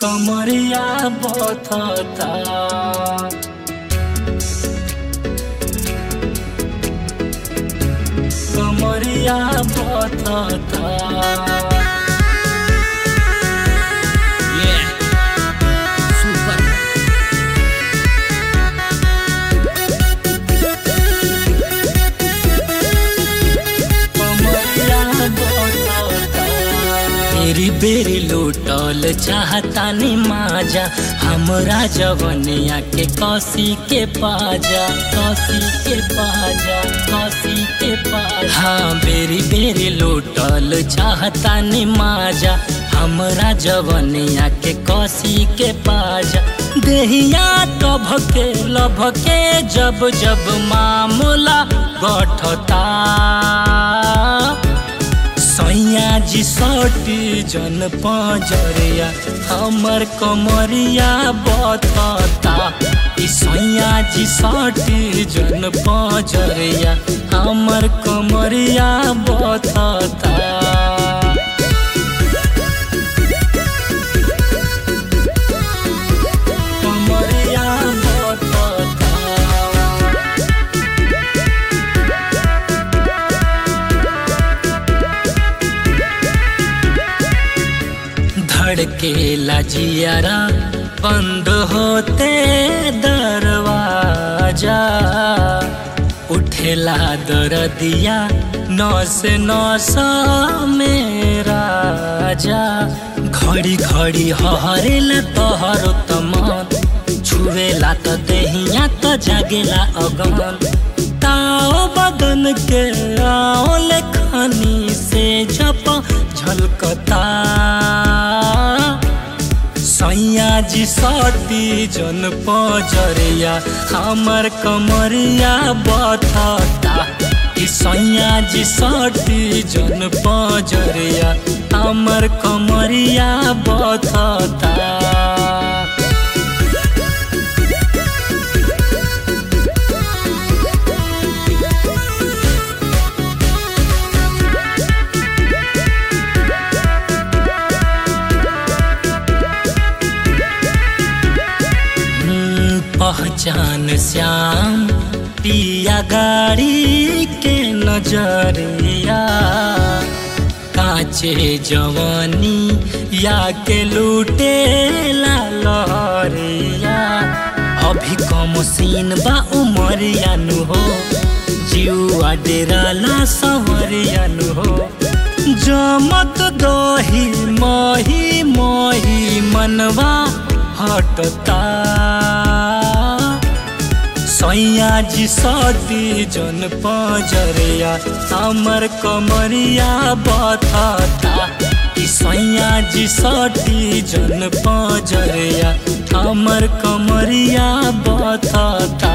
कमरिया बथता कमरिया बथता बेरी बेरी लूटल चाहतानी माजा हमरा जवनिया के कसी के पाजा हाँ बेरी बेरी लूटल चाहतानी माजा हमरा जवनिया के कसी के पाजा देहिया लभके जब जब मामला गठता सैया जी सटी जन पंजरिया हमर कमरिया बथता सैया जी सटी जन पंजरिया हमर कमरिया बथता धड़केला जियारा बंद होते दरवाजा उठेला दरदिया नस नस मेरा जा घड़ी घड़ी हरेला तोहरो तमन छुएला तो देहिया तो जागेला अगन ताओ बदन के आओ लेखनी से झप झलकता सैया जी सटी जन पंजरिया हमर कमरिया बथता सैया जी सटी जन पंजरिया हमर कमरिया बथता पहचान श्याम पिया गाड़ी के नजरिया काचे जवानी या के लूटे लहरिया अभी कम सीन बा उमरिया नु हो जीवा डेराला सवरिया नु हो जमत दही मही मही मनवा हटता सैया जी सटी जन पंजरिया हमर कमरिया बथता सैया जी सटी जन पंजरिया हमर कमरिया बथता।